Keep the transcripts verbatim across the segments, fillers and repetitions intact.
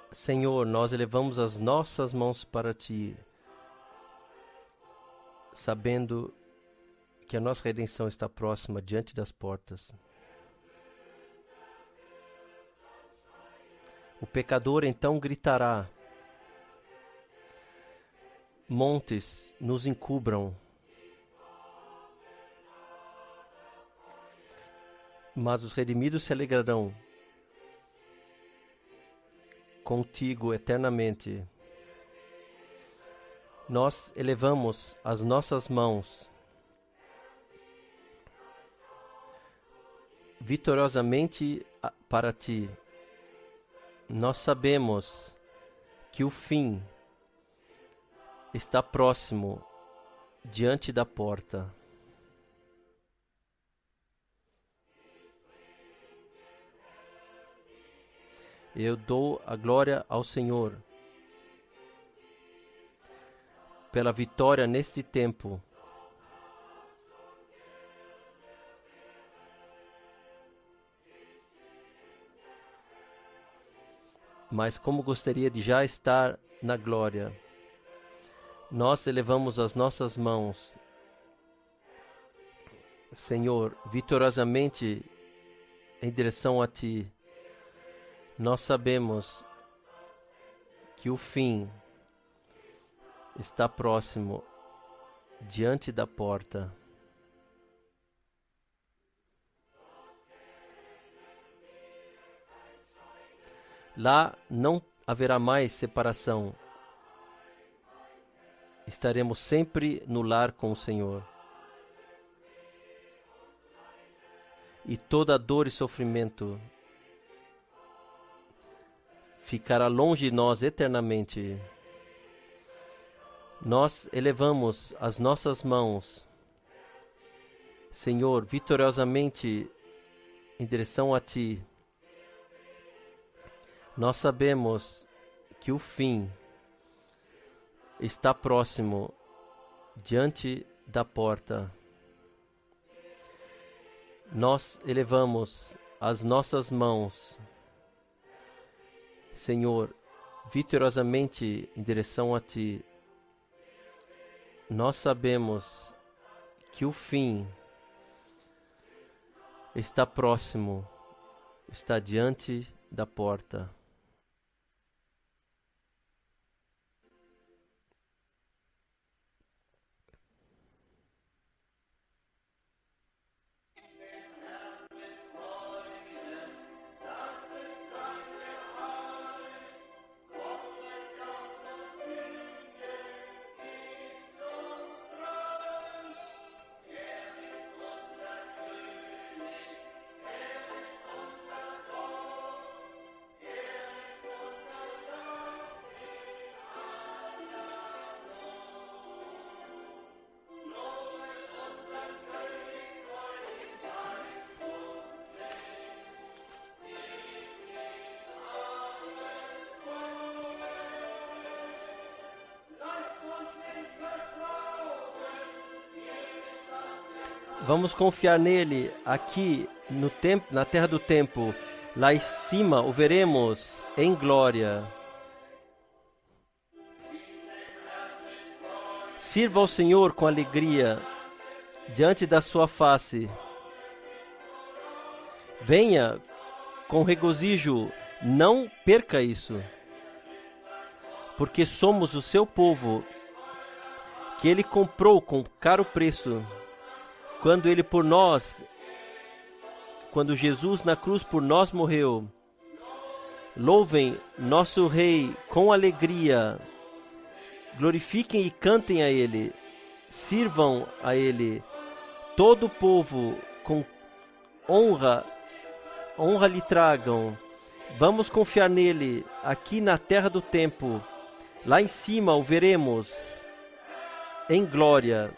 Senhor, nós elevamos as nossas mãos para Ti, sabendo que a nossa redenção está próxima, diante das portas. O pecador então gritará: montes nos encubram, mas os redimidos se alegrarão contigo eternamente. Nós elevamos as nossas mãos vitoriosamente para Ti. Nós sabemos que o fim está próximo, diante da porta. Eu dou a glória ao Senhor pela vitória neste tempo. Mas como gostaria de já estar na glória, nós elevamos as nossas mãos, Senhor, vitoriosamente em direção a Ti. Nós sabemos que o fim está próximo, diante da porta. Lá não haverá mais separação. Estaremos sempre no lar com o Senhor. E toda dor e sofrimento ficará longe de nós eternamente. Nós elevamos as nossas mãos, Senhor, vitoriosamente em direção a Ti. Nós sabemos que o fim está próximo, diante da porta. Nós elevamos as nossas mãos, Senhor, vitoriosamente em direção a Ti. Nós sabemos que o fim está próximo, está diante da porta. Vamos confiar nele aqui no tempo, na terra do tempo. Lá em cima o veremos em glória. Sirva ao Senhor com alegria diante da sua face. Venha com regozijo, não perca isso. Porque somos o seu povo, que ele comprou com caro preço. Quando ele por nós, quando Jesus na cruz por nós morreu. Louvem nosso Rei com alegria. Glorifiquem e cantem a Ele. Sirvam a Ele. Todo o povo com honra, honra lhe tragam. Vamos confiar nele aqui na terra do tempo. Lá em cima o veremos em glória.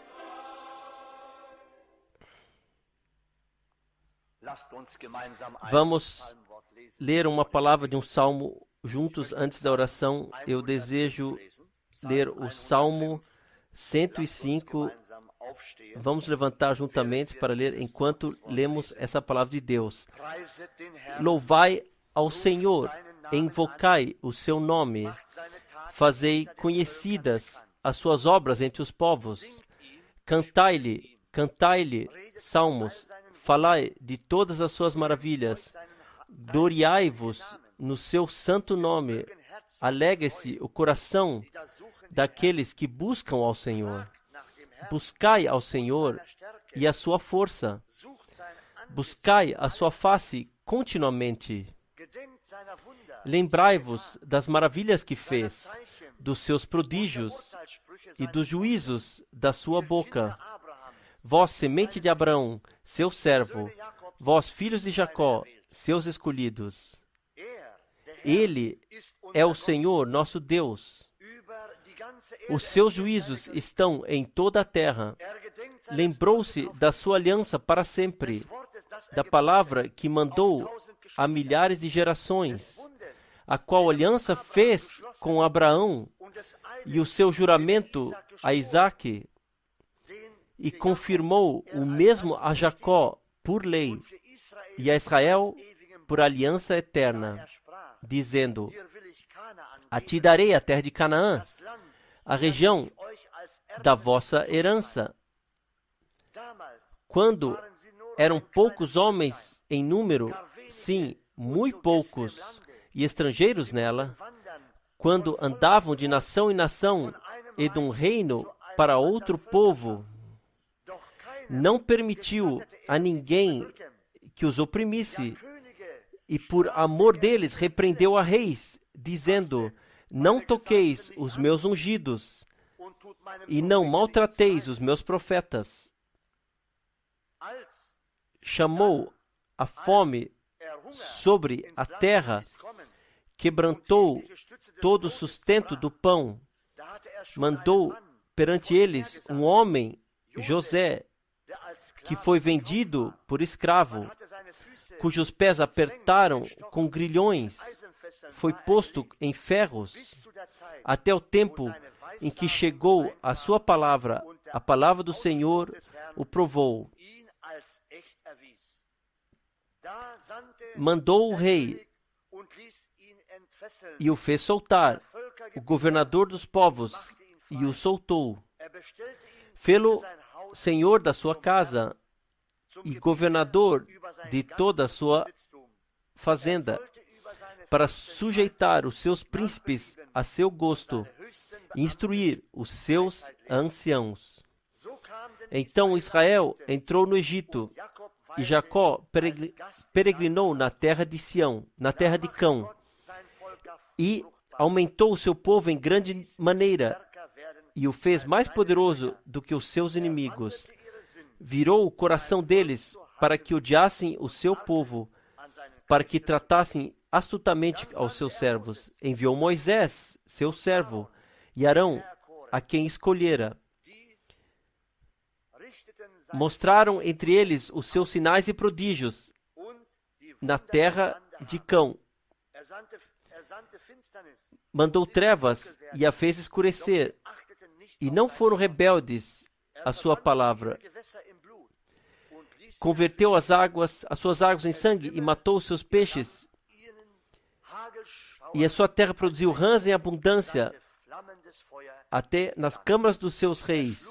Vamos ler uma palavra de um salmo juntos antes da oração. Eu desejo ler o Salmo cento e cinco. Vamos levantar juntamente para ler enquanto lemos essa palavra de Deus. Louvai ao Senhor, invocai o seu nome, fazei conhecidas as suas obras entre os povos, cantai-lhe, cantai-lhe salmos, falai de todas as suas maravilhas, gloriai-vos no seu santo nome, alegre-se o coração daqueles que buscam ao Senhor. Buscai ao Senhor e a sua força. Buscai a sua face continuamente. Lembrai-vos das maravilhas que fez, dos seus prodígios e dos juízos da sua boca. Vós, semente de Abraão, seu servo, vós, filhos de Jacó, seus escolhidos. Ele é o Senhor, nosso Deus. Os seus juízos estão em toda a terra. Lembrou-se da sua aliança para sempre, da palavra que mandou a milhares de gerações, a qual aliança fez com Abraão e o seu juramento a Isaque, e confirmou o mesmo a Jacó por lei e a Israel por aliança eterna, dizendo: a ti darei a terra de Canaã, a região da vossa herança. Quando eram poucos homens em número, sim, muito poucos, e estrangeiros nela, quando andavam de nação em nação e de um reino para outro povo, não permitiu a ninguém que os oprimisse, e por amor deles repreendeu a reis, dizendo: não toqueis os meus ungidos, e não maltrateis os meus profetas. Chamou a fome sobre a terra, quebrantou todo o sustento do pão, mandou perante eles um homem, José, que foi vendido por escravo, cujos pés apertaram com grilhões, foi posto em ferros, até o tempo em que chegou a sua palavra, a palavra do Senhor o provou. Mandou o rei e o fez soltar, o governador dos povos, e o soltou. Fê-lo senhor da sua casa e governador de toda a sua fazenda, para sujeitar os seus príncipes a seu gosto e instruir os seus anciãos. Então Israel entrou no Egito, e Jacó peregrinou na terra de Sião, na terra de Cão, e aumentou o seu povo em grande maneira, e o fez mais poderoso do que os seus inimigos. Virou o coração deles para que odiassem o seu povo, para que tratassem astutamente aos seus servos. Enviou Moisés, seu servo, e Arão, a quem escolhera. Mostraram entre eles os seus sinais e prodígios na terra de Cão. Mandou trevas e a fez escurecer, e não foram rebeldes à sua palavra. Converteu as águas, as suas águas em sangue e matou os seus peixes. E a sua terra produziu rãs em abundância, até nas câmaras dos seus reis.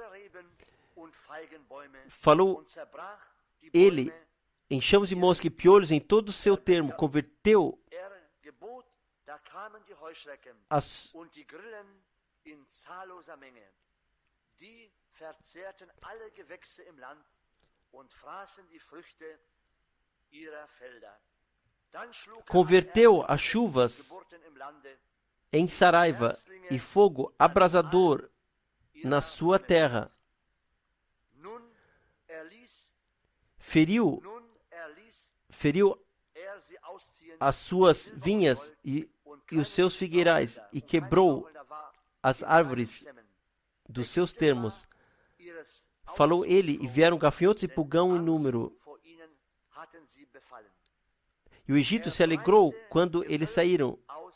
Falou ele em chamas de mosca e piolhos em todo o seu termo. Converteu as Converteu as chuvas em saraiva e fogo abrasador na sua terra. Feriu, feriu as suas vinhas e, e os seus figueirais, e quebrou as árvores dos seus termos. Falou ele, e vieram gafanhotos e pulgão em número. E o Egito se alegrou quando eles saíram,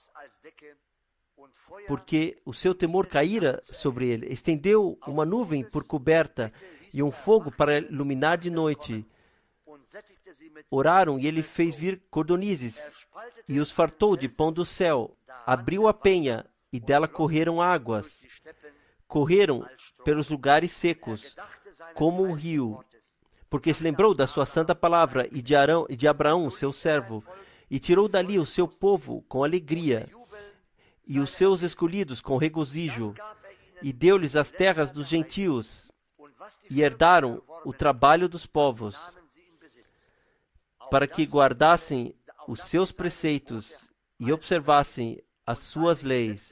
porque o seu temor caíra sobre ele. Estendeu uma nuvem por coberta e um fogo para iluminar de noite. Oraram e ele fez vir cordonizes e os fartou de pão do céu. Abriu a penha, e dela correram águas. Correram pelos lugares secos, como um rio, porque se lembrou da sua santa palavra e de, Arão, e de Abraão, seu servo, e tirou dali o seu povo com alegria, e os seus escolhidos com regozijo, e deu-lhes as terras dos gentios, e herdaram o trabalho dos povos, para que guardassem os seus preceitos e observassem as suas leis.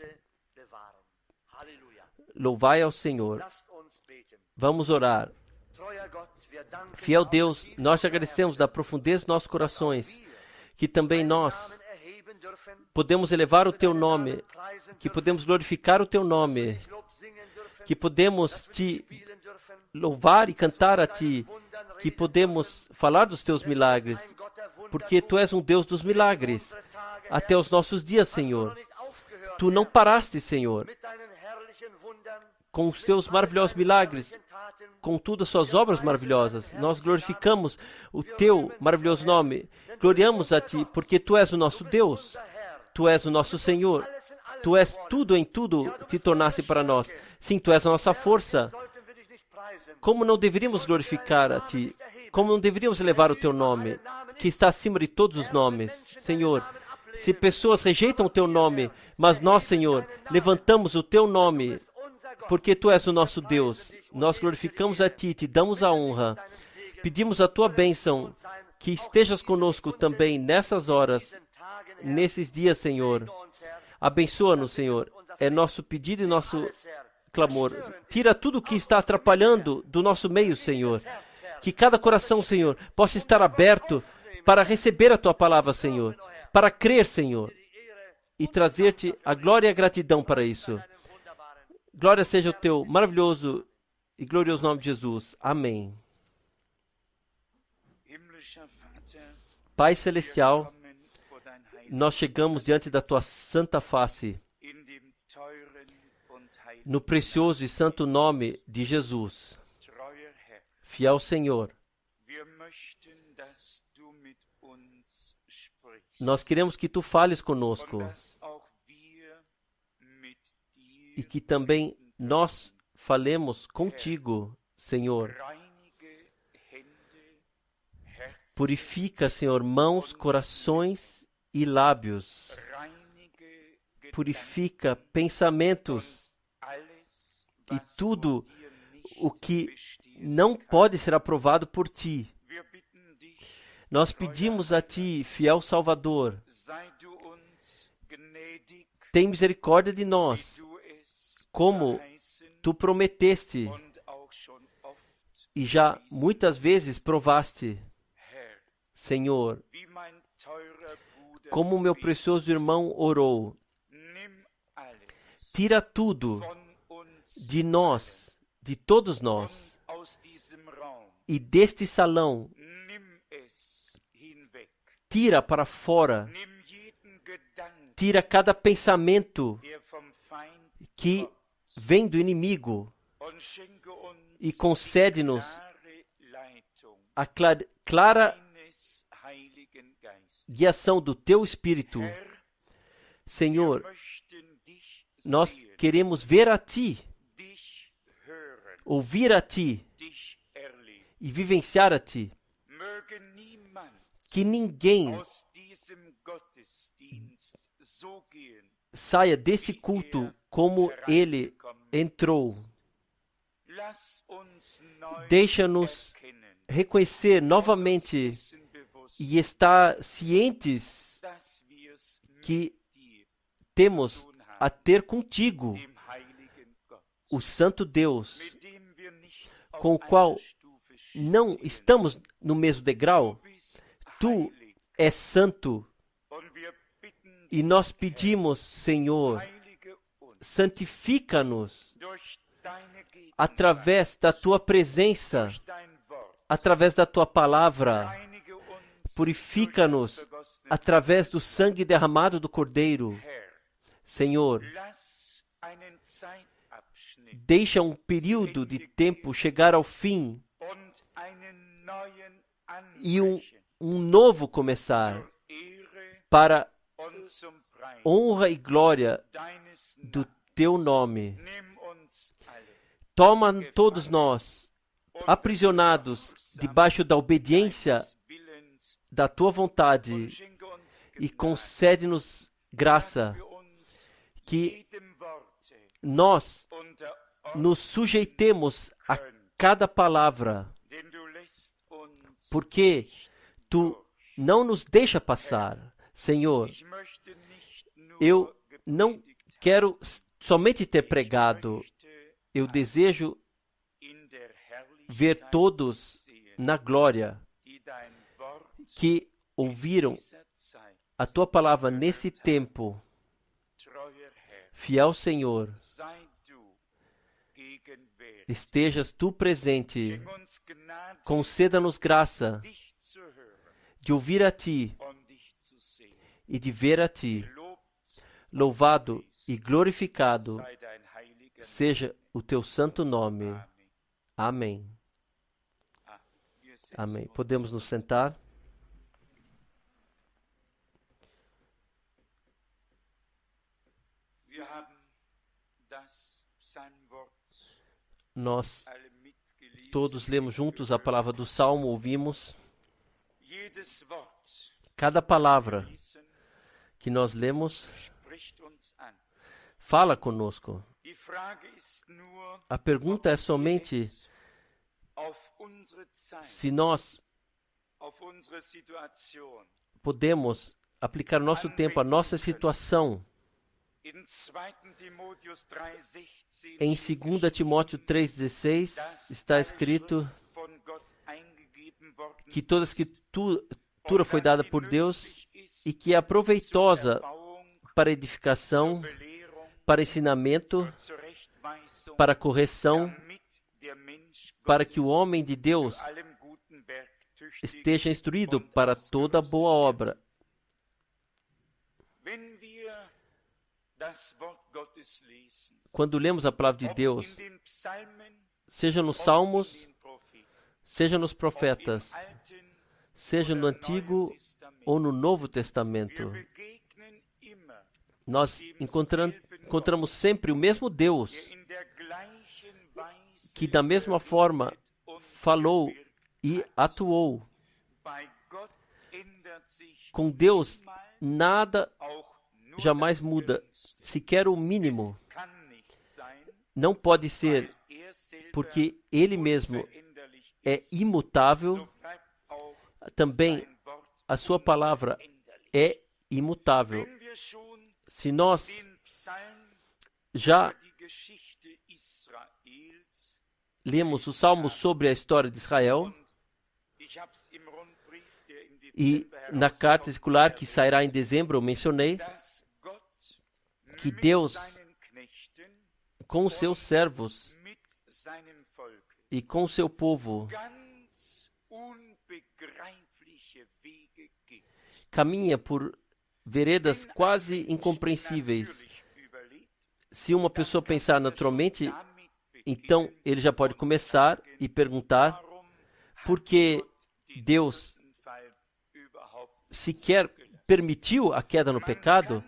Louvai ao Senhor. Vamos orar. Fiel Deus, nós te agradecemos da profundeza dos nossos corações, que também nós podemos elevar o Teu nome, que podemos glorificar o Teu nome, que podemos Te louvar e cantar a Ti, que podemos falar dos Teus milagres, porque Tu és um Deus dos milagres. Até os nossos dias, Senhor. Tu não paraste, Senhor, com os Teus maravilhosos milagres, com todas as Suas obras maravilhosas. Nós glorificamos o Teu maravilhoso nome. Gloriamos a Ti, porque Tu és o nosso Deus. Tu és o nosso Senhor. Tu és tudo em tudo, Te tornaste para nós. Sim, Tu és a nossa força. Como não deveríamos glorificar a Ti? Como não deveríamos elevar o Teu nome, que está acima de todos os nomes? Senhor, se pessoas rejeitam o Teu nome, mas nós, Senhor, levantamos o Teu nome, porque Tu és o nosso Deus. Nós glorificamos a Ti, Te damos a honra. Pedimos a Tua bênção, que estejas conosco também nessas horas, nesses dias, Senhor. Abençoa-nos, Senhor. É nosso pedido e nosso clamor. Tira tudo o que está atrapalhando do nosso meio, Senhor. Que cada coração, Senhor, possa estar aberto para receber a Tua palavra, Senhor. Para crer, Senhor. E trazer-Te a glória e a gratidão para isso. Glória seja o Teu maravilhoso e glorioso nome de Jesus. Amém. Pai Celestial, nós chegamos diante da Tua santa face, no precioso e santo nome de Jesus. Fiel Senhor, nós queremos que Tu fales conosco e que também nós falemos contigo, Senhor. Purifica, Senhor, mãos, corações e lábios. Purifica pensamentos e tudo o que não pode ser aprovado por Ti. Nós pedimos a Ti, fiel Salvador, tem misericórdia de nós, como Tu prometeste e já muitas vezes provaste. Senhor, como meu precioso irmão orou, tira tudo de nós, de todos nós, e deste salão, tira para fora, tira cada pensamento que vem do inimigo e concede-nos a clara, clara guiação do Teu Espírito. Senhor, nós queremos ver a Ti, ouvir a Ti e vivenciar a Ti. Que ninguém saia desse culto como ele entrou. Deixa-nos reconhecer novamente e estar cientes que temos a ter contigo o Santo Deus, com o qual não estamos no mesmo degrau. Tu és santo e nós pedimos, Senhor, santifica-nos através da Tua presença, através da Tua palavra. Purifica-nos através do sangue derramado do Cordeiro. Senhor, deixa um período de tempo chegar ao fim e um, um novo começar, para honra e glória do teu nome. Toma todos nós, aprisionados debaixo da obediência da tua vontade, e concede-nos graça, que nós nos sujeitemos a cada palavra, porque tu não nos deixa passar. Senhor, eu não quero somente ter pregado, eu desejo ver todos na glória que ouviram a tua palavra nesse tempo. Fiel Senhor, estejas tu presente, conceda-nos graça de ouvir a ti e de ver a ti. Louvado e glorificado seja o teu santo nome. Amém. Amém. Podemos nos sentar? Nós todos lemos juntos a palavra do Salmo, ouvimos. Cada palavra que nós lemos fala conosco. A pergunta é somente se nós podemos aplicar o nosso tempo à nossa situação. Em dois Timóteo três dezesseis está escrito que toda a escritura foi dada por Deus e que é proveitosa para edificação, para ensinamento, para correção, para que o homem de Deus esteja instruído para toda boa obra. Quando lemos a palavra de Deus, seja nos Salmos, seja nos profetas, seja no Antigo ou no Novo Testamento, nós encontramos sempre o mesmo Deus, que da mesma forma falou e atuou. Com Deus, nada jamais muda, sequer o mínimo. Não pode ser, porque Ele mesmo é imutável, também a sua palavra é imutável. Se nós já lemos o Salmo sobre a história de Israel, e na carta circular que sairá em dezembro eu mencionei que Deus, com os seus servos e com o seu povo, caminha por veredas quase incompreensíveis. Se uma pessoa pensar naturalmente, então ele já pode começar e perguntar por que Deus sequer permitiu a queda no pecado.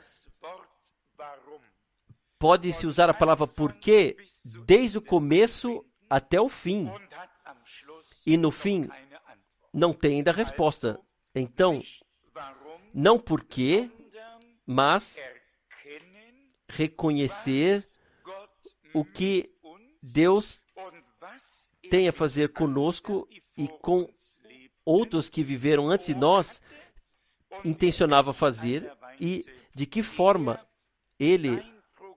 Pode-se usar a palavra porquê desde o começo até o fim. E no fim, não tem ainda resposta. Então, não porquê, mas reconhecer o que Deus tem a fazer conosco e com outros que viveram antes de nós, intencionava fazer, e de que forma Ele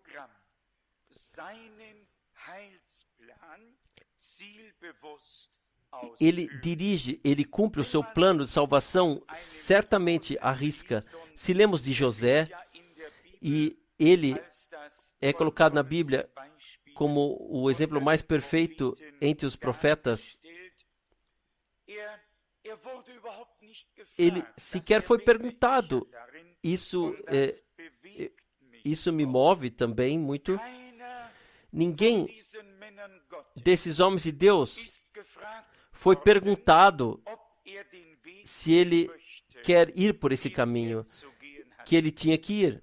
Ele dirige, Ele cumpre o seu plano de salvação, certamente à risca. Se lemos de José, e ele é colocado na Bíblia como o exemplo mais perfeito entre os profetas, ele sequer foi perguntado. Isso, é, isso me move também muito. Ninguém desses homens de Deus foi perguntado se ele quer ir por esse caminho que ele tinha que ir.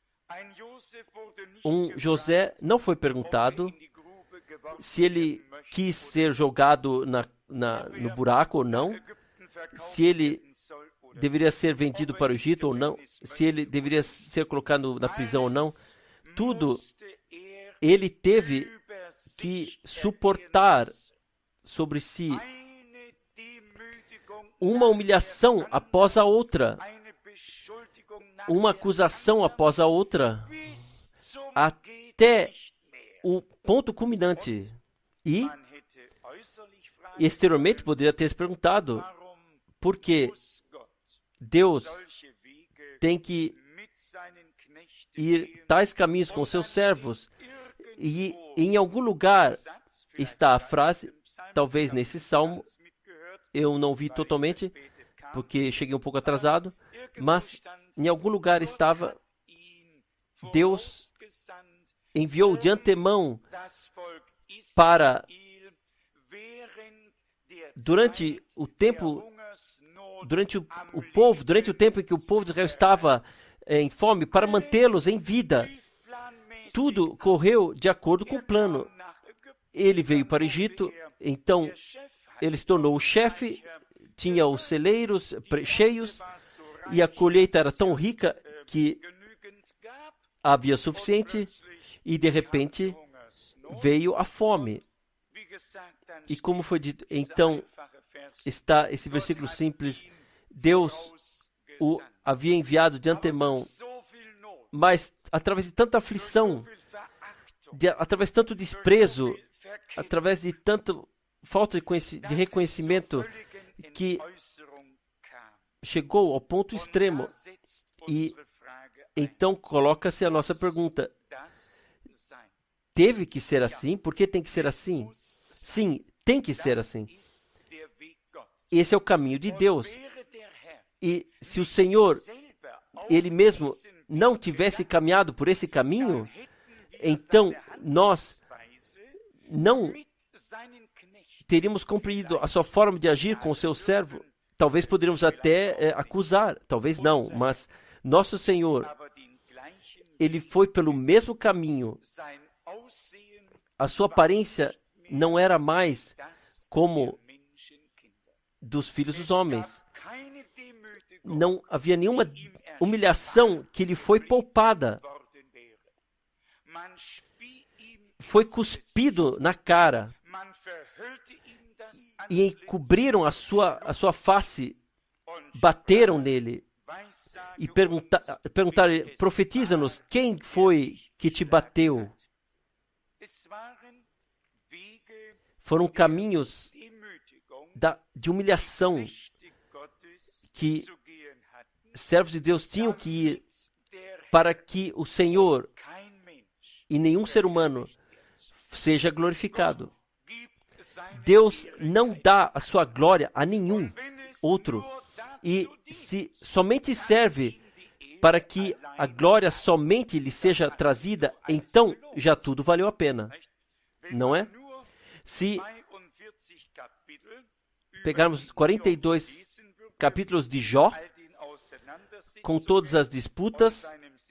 Um José não foi perguntado se ele quis ser jogado na, na, no buraco ou não, se ele deveria ser vendido para o Egito ou não, se ele deveria ser colocado na prisão ou não. Tudo ele teve que suportar sobre si uma humilhação após a outra, uma acusação após a outra, até o ponto culminante. E, exteriormente, poderia ter se perguntado por que Deus tem que ir tais caminhos com seus servos. E em algum lugar está a frase, talvez nesse salmo, eu não vi totalmente, porque cheguei um pouco atrasado, mas em algum lugar estava, Deus enviou de antemão para, durante o tempo, durante o, o povo, durante o tempo em que o povo de Israel estava em fome, para mantê-los em vida. Tudo correu de acordo com o plano. Ele veio para o Egito, então ele se tornou o chefe, tinha os celeiros cheios, e a colheita era tão rica que havia suficiente, e de repente veio a fome. E como foi dito, então está esse versículo simples, Deus o havia enviado de antemão, mas através de tanta aflição, de, através de tanto desprezo, através de tanta falta de, de reconhecimento, que chegou ao ponto extremo. E então coloca-se a nossa pergunta: teve que ser assim? Por que tem que ser assim? Sim, tem que ser assim. Esse é o caminho de Deus. E se o Senhor, Ele mesmo, não tivesse caminhado por esse caminho, então nós não teríamos compreendido a sua forma de agir com o seu servo. Talvez poderíamos até é, acusar, talvez não, mas nosso Senhor, Ele foi pelo mesmo caminho. A sua aparência não era mais como dos filhos dos homens. Não havia nenhuma humilhação que lhe foi poupada. Foi cuspido na cara e encobriram a sua, a sua face, bateram nele e pergunta, perguntaram, profetiza-nos, quem foi que te bateu? Foram caminhos da, de humilhação que servos de Deus tinham que ir para que o Senhor e nenhum ser humano seja glorificado. Deus não dá a sua glória a nenhum outro. E se somente serve para que a glória somente lhe seja trazida, então já tudo valeu a pena. Não é? Se pegarmos quarenta e dois capítulos de Jó, com todas as disputas,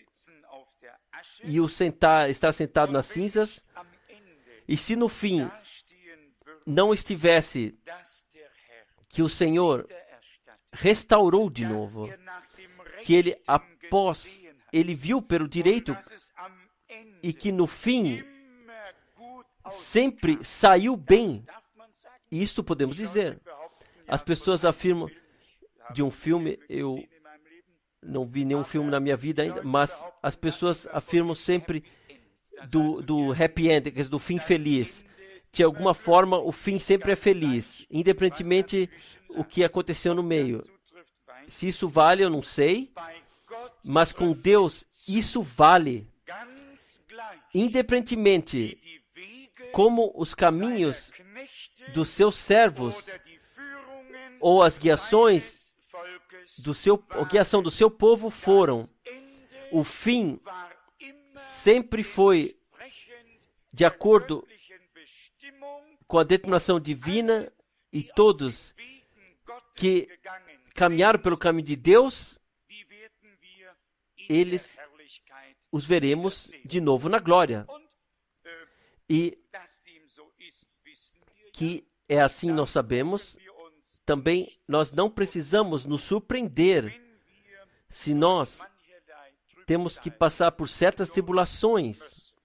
e o sentar, estar sentado nas cinzas, e se no fim não estivesse que o Senhor restaurou de novo, que ele após, ele viu pelo direito, e que no fim sempre saiu bem. Isto podemos dizer. As pessoas afirmam de um filme, eu não vi nenhum filme na minha vida ainda, mas as pessoas afirmam sempre do, do happy end, quer dizer, do fim feliz. De alguma forma, o fim sempre é feliz, independentemente o que aconteceu no meio. Se isso vale, eu não sei, mas com Deus, isso vale. Independentemente como os caminhos dos seus servos ou as guiações do seu, a guiação do seu povo foram, o fim sempre foi de acordo com a determinação divina, e todos que caminharam pelo caminho de Deus, eles os veremos de novo na glória. E que é assim nós sabemos. Também nós não precisamos nos surpreender se nós temos que passar por certas tribulações.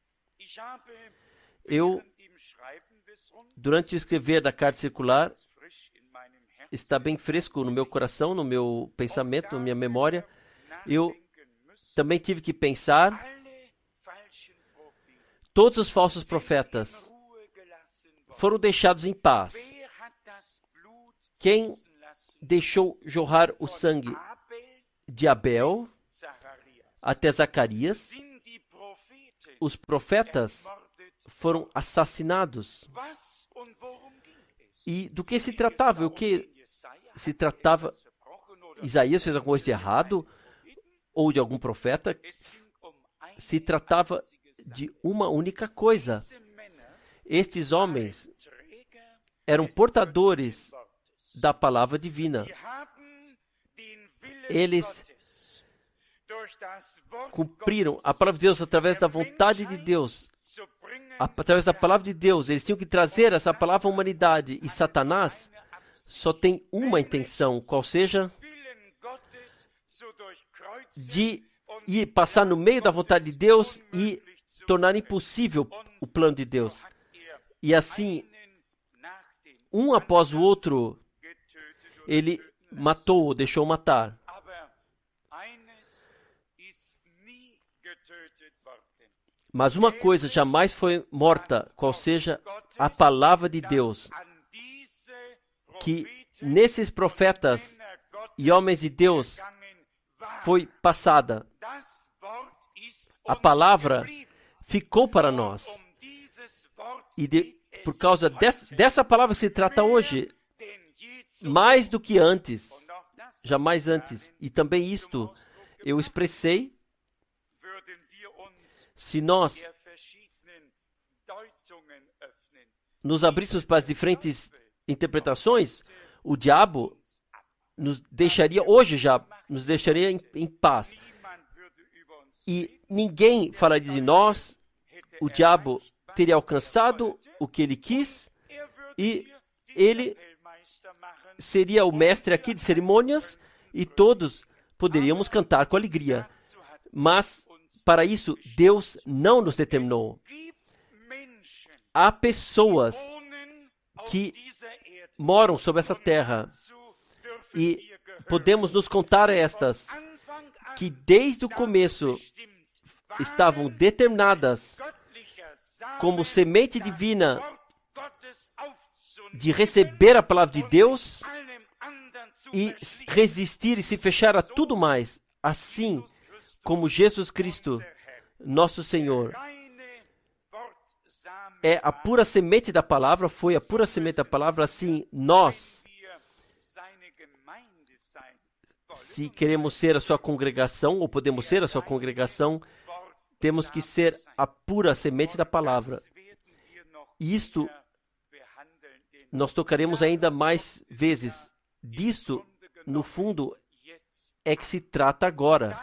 Eu, durante o escrever da carta circular, está bem fresco no meu coração, no meu pensamento, na minha memória, eu também tive que pensar todos os falsos profetas foram deixados em paz. Quem deixou jorrar o sangue de Abel até Zacarias? Os profetas foram assassinados. E do que se tratava? O que se tratava? Isaías fez alguma coisa de errado? Ou de algum profeta? Se tratava de uma única coisa. Estes homens eram portadores da palavra divina. Eles cumpriram a palavra de Deus através da vontade de Deus. Através da palavra de Deus, eles tinham que trazer essa palavra à humanidade. E Satanás só tem uma intenção, qual seja de ir passar no meio da vontade de Deus e tornar impossível o plano de Deus. E assim, um após o outro, ele matou ou deixou matar. Mas uma coisa jamais foi morta, qual seja a palavra de Deus, que nesses profetas e homens de Deus foi passada. A palavra ficou para nós. E de, por causa des, dessa palavra se trata hoje, mais do que antes, jamais antes. E também isto eu expressei, se nós nos abríssemos para as diferentes interpretações, o diabo nos deixaria, hoje já, nos deixaria em, em paz. E ninguém falaria de nós, o diabo teria alcançado o que ele quis e ele seria o mestre aqui de cerimônias e todos poderíamos cantar com alegria. Mas, para isso, Deus não nos determinou. Há pessoas que moram sobre essa terra e podemos nos contar a estas que desde o começo estavam determinadas como semente divina de receber a palavra de Deus e resistir e se fechar a tudo mais, assim como Jesus Cristo, nosso Senhor, é a pura semente da palavra, foi a pura semente da palavra, assim nós, se queremos ser a sua congregação, ou podemos ser a sua congregação, temos que ser a pura semente da palavra. E isto nós tocaremos ainda mais vezes. Disto, no fundo, é que se trata agora.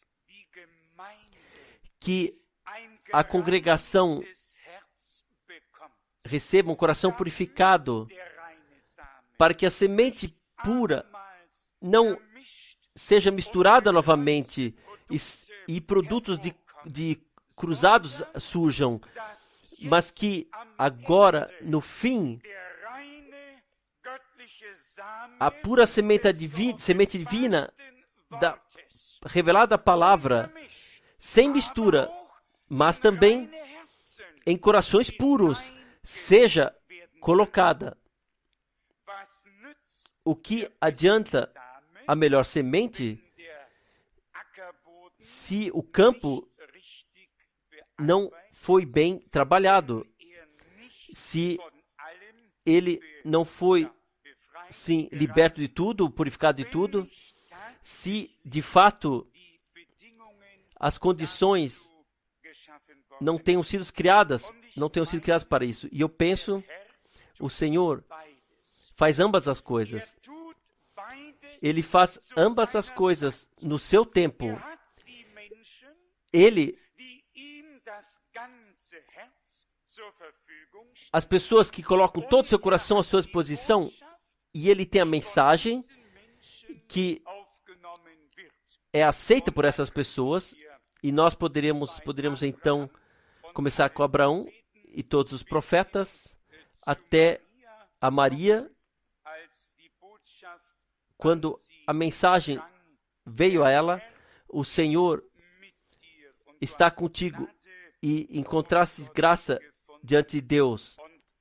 Que a congregação receba um coração purificado, para que a semente pura não seja misturada novamente e, e produtos de, de cruzados surjam, mas que agora, no fim, a pura semente divina, semente divina da revelada palavra, sem mistura, mas também em corações puros, seja colocada. O que adianta a melhor semente se o campo não foi bem trabalhado, se ele não foi, sim, liberto de tudo, purificado de tudo, se de fato as condições não tenham sido criadas, não tenham sido criadas para isso. E eu penso, o Senhor faz ambas as coisas. Ele faz ambas as coisas no seu tempo. Ele, as pessoas que colocam todo o seu coração à sua disposição, e ele tem a mensagem que é aceita por essas pessoas, e nós poderíamos, poderíamos então começar com Abraão e todos os profetas, até a Maria, quando a mensagem veio a ela: o Senhor está contigo, e encontraste graça diante de Deus.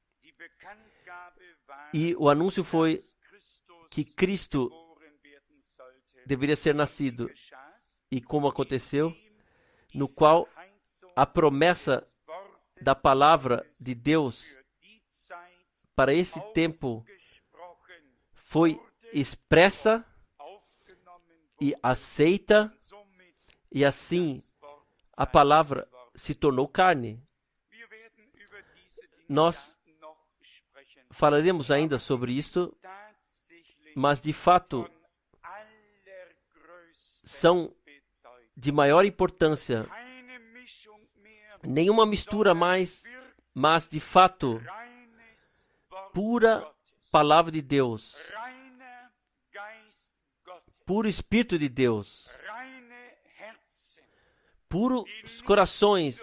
E o anúncio foi que Cristo deveria ser nascido. E como aconteceu? No qual a promessa da palavra de Deus para esse tempo foi expressa e aceita, e assim a palavra se tornou carne. Nós falaremos ainda sobre isto, mas de fato são de maior importância. Nenhuma mistura mais, mas de fato pura palavra de Deus, puro Espírito de Deus, puros corações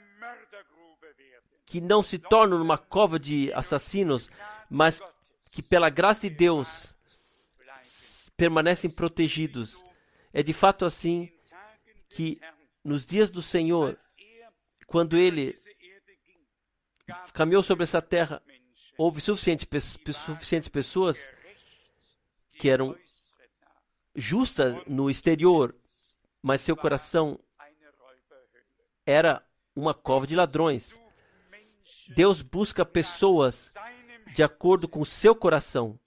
que não se tornam numa cova de assassinos, mas que pela graça de Deus permanecem protegidos. É de fato assim que nos dias do Senhor, quando Ele caminhou sobre essa terra, houve suficientes, suficientes pessoas que eram justas no exterior, mas seu coração era uma cova de ladrões. Deus busca pessoas de acordo com o seu coração,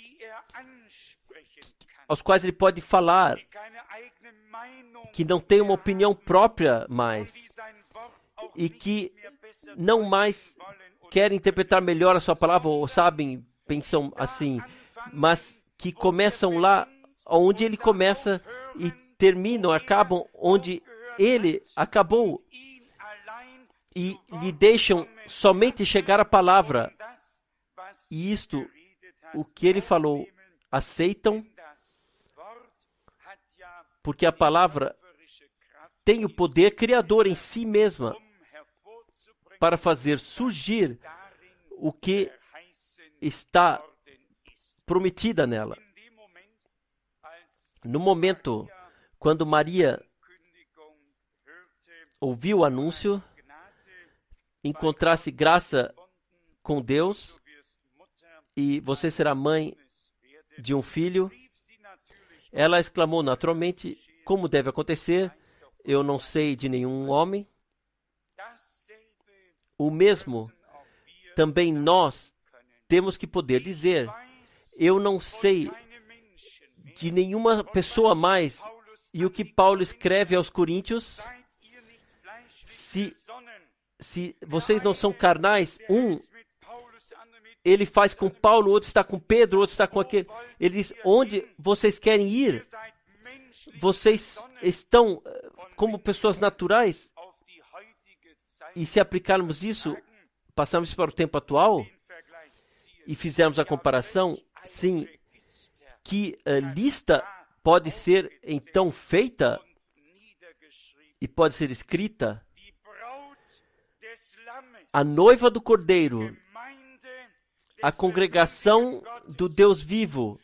aos quais Ele pode falar, que não tem uma opinião própria mais, e que não mais querem interpretar melhor a sua palavra, ou sabem, pensam assim, mas que começam lá onde Ele começa e terminam, acabam onde Ele acabou, e lhe deixam somente chegar a palavra. E isto, o que Ele falou, aceitam, porque a palavra tem o poder criador em si mesma para fazer surgir o que está prometida nela. No momento, quando Maria ouviu o anúncio, encontrasse graça com Deus, e você será mãe de um filho, ela exclamou naturalmente: como deve acontecer? Eu não sei de nenhum homem. O mesmo também nós temos que poder dizer: eu não sei de nenhuma pessoa mais. E o que Paulo escreve aos Coríntios: se, se vocês não são carnais, um, ele faz com Paulo, outro está com Pedro, outro está com aquele. Ele diz: onde vocês querem ir? Vocês estão como pessoas naturais. E se aplicarmos isso, passarmos para o tempo atual e fizermos a comparação, sim, que a lista pode ser então feita e pode ser escrita: a noiva do Cordeiro, a congregação do Deus vivo,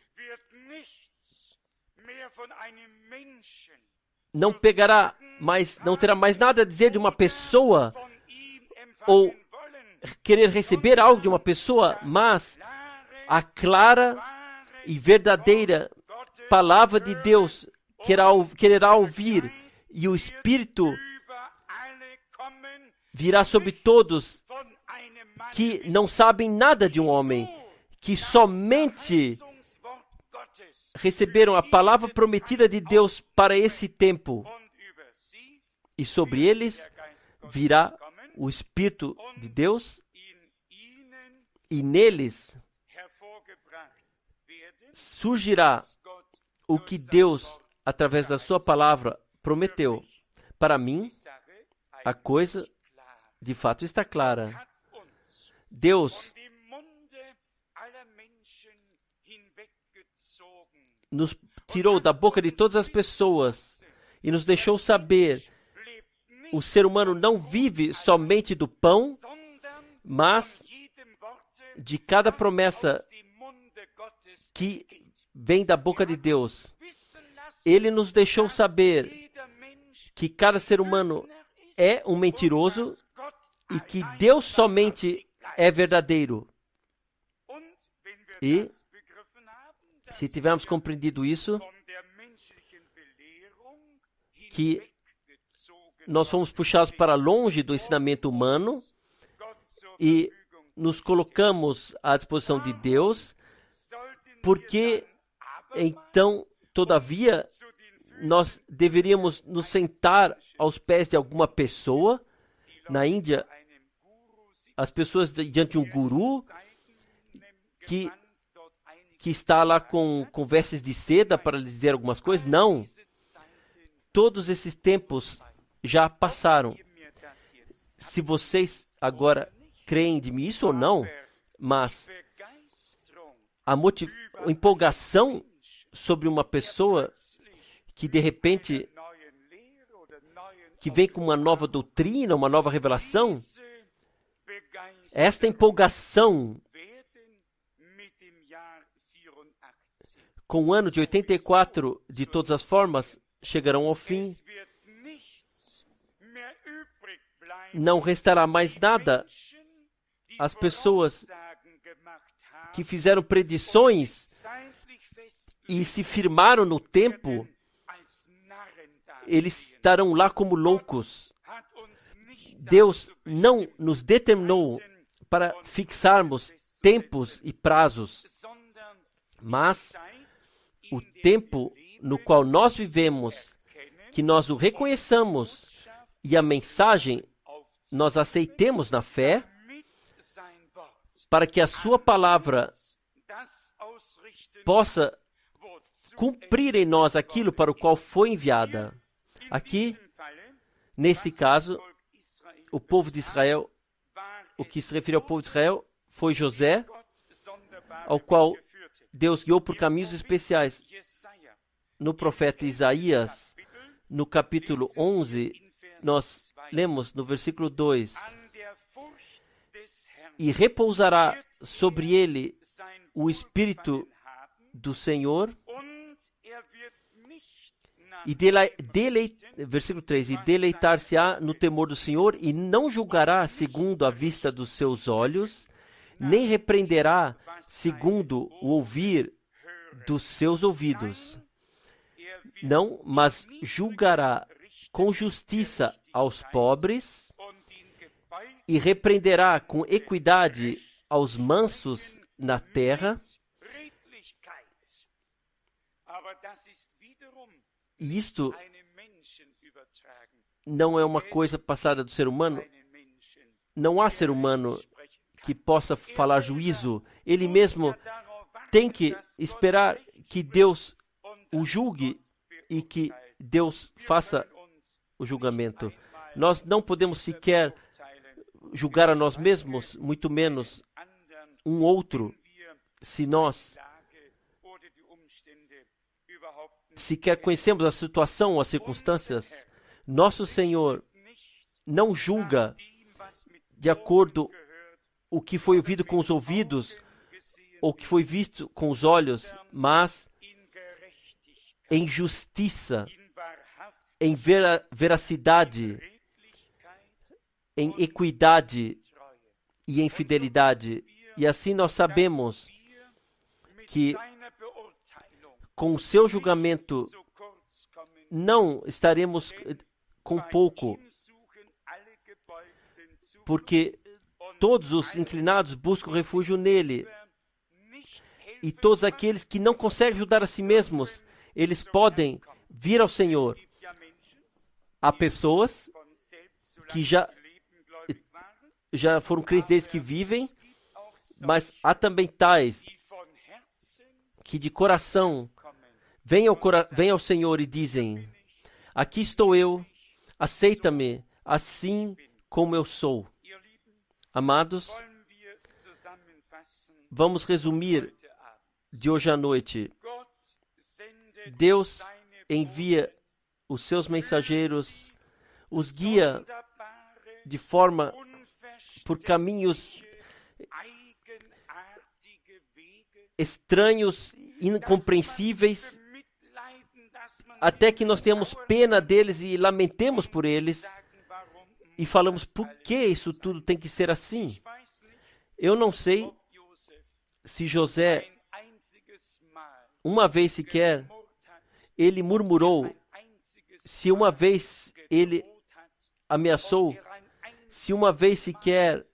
não pegará mais, não terá mais nada a dizer de uma pessoa ou querer receber algo de uma pessoa, mas a clara e verdadeira palavra de Deus quererá, quererá ouvir, e o Espírito virá sobre todos que não sabem nada de um homem, que somente receberam a palavra prometida de Deus para esse tempo, e sobre eles virá o Espírito de Deus, e neles surgirá o que Deus, através da sua palavra, prometeu. Para mim, a coisa de fato está clara. Deus nos tirou da boca de todas as pessoas e nos deixou saber: o ser humano não vive somente do pão, mas de cada promessa que vem da boca de Deus. Ele nos deixou saber que cada ser humano é um mentiroso e que Deus somente é verdadeiro. E, se tivermos compreendido isso, que nós fomos puxados para longe do ensinamento humano e nos colocamos à disposição de Deus, porque então, todavia, nós deveríamos nos sentar aos pés de alguma pessoa. Na Índia, as pessoas diante de um guru que, que está lá com, com vestes de seda para lhes dizer algumas coisas. Não. Todos esses tempos já passaram. Se vocês agora creem de mim, isso ou não, mas a, motiv... a empolgação sobre uma pessoa que de repente que vem com uma nova doutrina, uma nova revelação, esta empolgação com o ano de oitenta e quatro, de todas as formas, chegarão ao fim. Não restará mais nada. As pessoas que fizeram predições e se firmaram no tempo, eles estarão lá como loucos. Deus não nos determinou para fixarmos tempos e prazos, mas o tempo no qual nós vivemos, que nós o reconheçamos e a mensagem nós aceitemos na fé, para que a sua palavra possa cumprir em nós aquilo para o qual foi enviada. Aqui, nesse caso, o povo de Israel, o que se refere ao povo de Israel, foi José, ao qual Deus guiou por caminhos especiais. No profeta Isaías, no capítulo onze, nós lemos no versículo dois: e repousará sobre ele o Espírito do Senhor, e dele, dele, versículo três, e deleitar-se-á no temor do Senhor, e não julgará segundo a vista dos seus olhos, nem repreenderá segundo o ouvir dos seus ouvidos. Não, mas julgará com justiça aos pobres e repreenderá com equidade aos mansos na terra. E isto não é uma coisa passada do ser humano. Não há ser humano que possa falar juízo. Ele mesmo tem que esperar que Deus o julgue e que Deus faça o julgamento. Nós não podemos sequer julgar a nós mesmos, muito menos um outro, se nós sequer conhecemos a situação ou as circunstâncias. Nosso Senhor não julga de acordo com o que foi ouvido com os ouvidos ou que foi visto com os olhos, mas em justiça, em vera, veracidade, em equidade e em fidelidade. E assim nós sabemos que com o seu julgamento não estaremos com pouco, porque todos os inclinados buscam refúgio nele. E todos aqueles que não conseguem ajudar a si mesmos, eles podem vir ao Senhor. Há pessoas que já, já foram crentes desde que vivem, mas há também tais que de coração vêm ao, cora- vêm ao Senhor e dizem: aqui estou eu, aceita-me assim como eu sou. Amados, vamos resumir de hoje à noite. Deus envia os seus mensageiros, os guia de forma por caminhos estranhos, incompreensíveis, até que nós tenhamos pena deles e lamentemos por eles e falamos: por que isso tudo tem que ser assim? Eu não sei se José, uma vez sequer, ele murmurou, se uma vez ele ameaçou, se uma vez sequer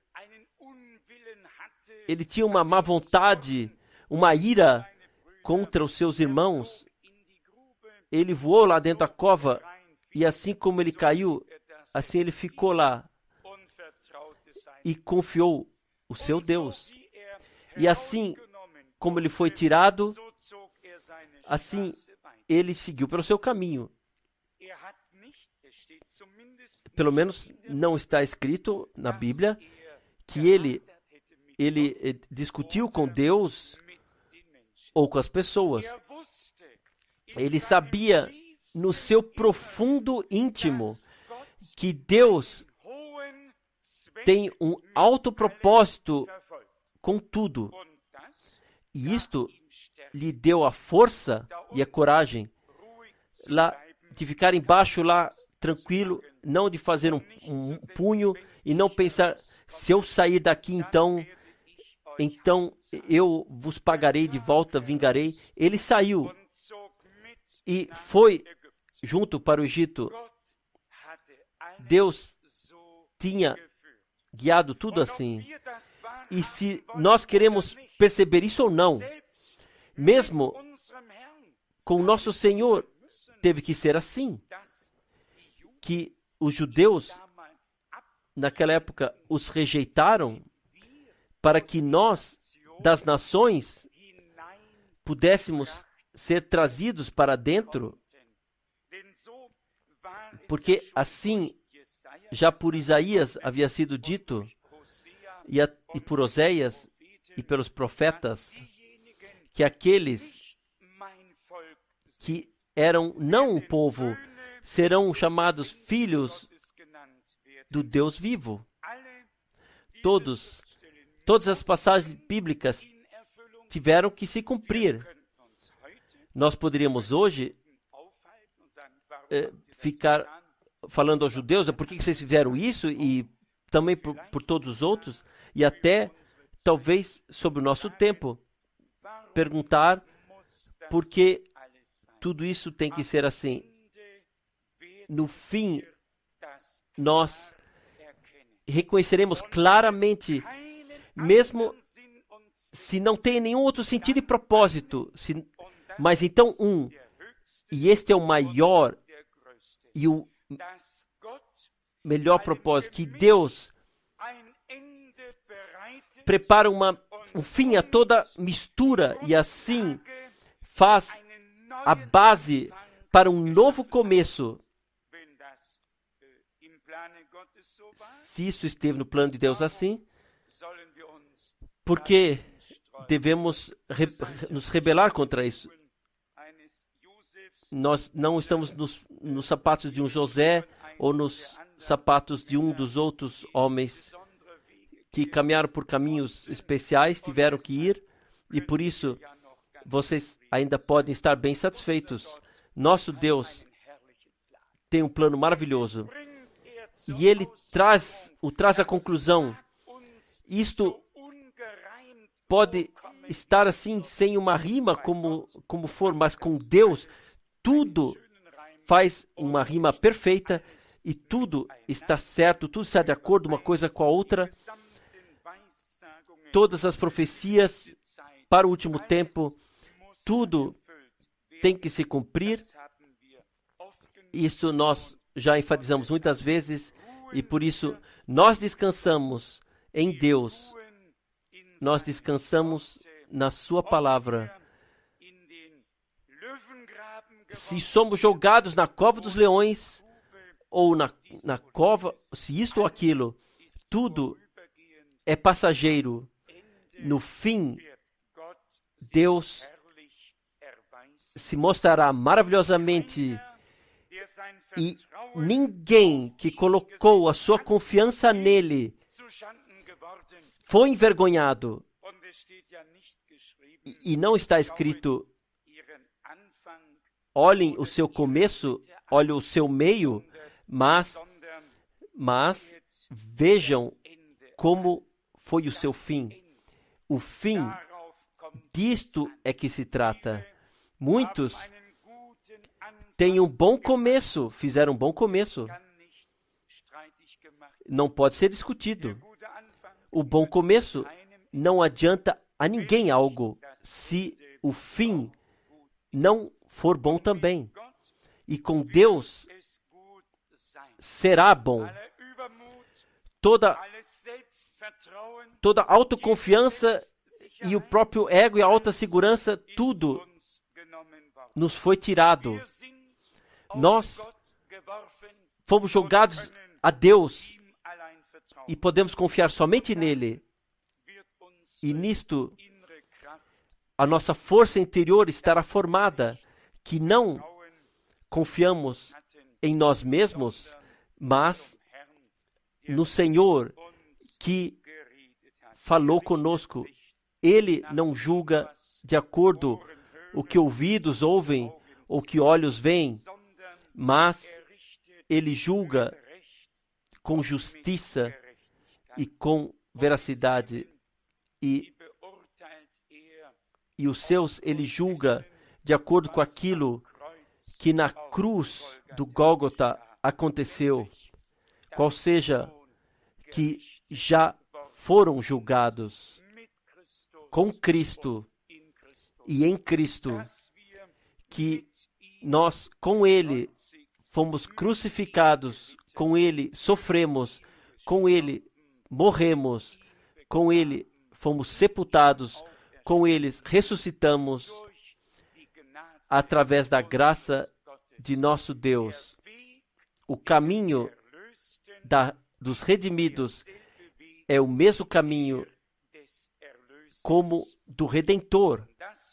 ele tinha uma má vontade, uma ira contra os seus irmãos. Ele voou lá dentro da cova e assim como ele caiu, assim ele ficou lá e confiou o seu Deus. E assim como ele foi tirado, assim ele seguiu pelo seu caminho. Pelo menos não está escrito na Bíblia que ele, ele eh, discutiu com Deus ou com as pessoas. Ele sabia no seu profundo íntimo que Deus tem um alto propósito com tudo. E isto lhe deu a força e a coragem lá, de ficar embaixo lá, tranquilo, não de fazer um, um punho e não pensar: se eu sair daqui então, então eu vos pagarei de volta, vingarei. Ele saiu e foi junto para o Egito. Deus tinha guiado tudo assim. E se nós queremos perceber isso ou não, mesmo com o nosso Senhor, teve que ser assim. Que os judeus, naquela época, os rejeitaram para que nós, das nações, pudéssemos ser trazidos para dentro, porque assim, já por Isaías havia sido dito, e, a, e por Oséias, e pelos profetas, que aqueles que eram não um povo, serão chamados filhos do Deus vivo. Todos, todas as passagens bíblicas tiveram que se cumprir. Nós poderíamos hoje eh, ficar falando aos judeus: por que vocês fizeram isso? E também por, por todos os outros, e até talvez sobre o nosso tempo, perguntar por que tudo isso tem que ser assim. No fim, nós reconheceremos claramente, mesmo se não tem nenhum outro sentido e propósito, se, mas então um, e este é o maior e o melhor propósito, que Deus prepara uma, um fim a toda mistura e assim faz a base para um novo começo. Se isso esteve no plano de Deus assim, porque devemos re, nos rebelar contra isso? Nós não estamos nos, nos sapatos de um José ou nos sapatos de um dos outros homens que caminharam por caminhos especiais, tiveram que ir, e por isso vocês ainda podem estar bem satisfeitos. Nosso Deus tem um plano maravilhoso e Ele traz, o traz à conclusão. Isto pode estar assim, sem uma rima, como, como for, mas com Deus, tudo faz uma rima perfeita e tudo está certo, tudo está de acordo uma coisa com a outra. Todas as profecias para o último tempo, tudo tem que se cumprir. Isso nós já enfatizamos muitas vezes e por isso nós descansamos em Deus. Nós descansamos na Sua palavra. se somos jogados na cova dos leões, ou na, na cova, se isto ou aquilo, tudo é passageiro. No fim, Deus se mostrará maravilhosamente, e ninguém que colocou a sua confiança nele foi envergonhado. E, e não está escrito: olhem o seu começo, olhem o seu meio, mas, mas vejam como foi o seu fim. O fim, disto é que se trata. Muitos têm um bom começo, fizeram um bom começo. Não pode ser discutido. O bom começo não adianta a ninguém algo se o fim não for bom também. E com Deus será bom. Toda, toda autoconfiança e o próprio ego e a alta segurança, tudo nos foi tirado. Nós fomos jogados a Deus e podemos confiar somente nele. E nisto, a nossa força interior estará formada, que não confiamos em nós mesmos, mas no Senhor que falou conosco. Ele não julga de acordo com o que ouvidos ouvem ou que olhos veem, mas ele julga com justiça e com veracidade. E, e os seus ele julga de acordo com aquilo que na cruz do Gólgota aconteceu, qual seja, que já foram julgados com Cristo e em Cristo, que nós com Ele fomos crucificados, com Ele sofremos, com Ele morremos, com Ele fomos sepultados, com Ele ressuscitamos, através da graça de nosso Deus. O caminho da, dos redimidos é o mesmo caminho como do Redentor.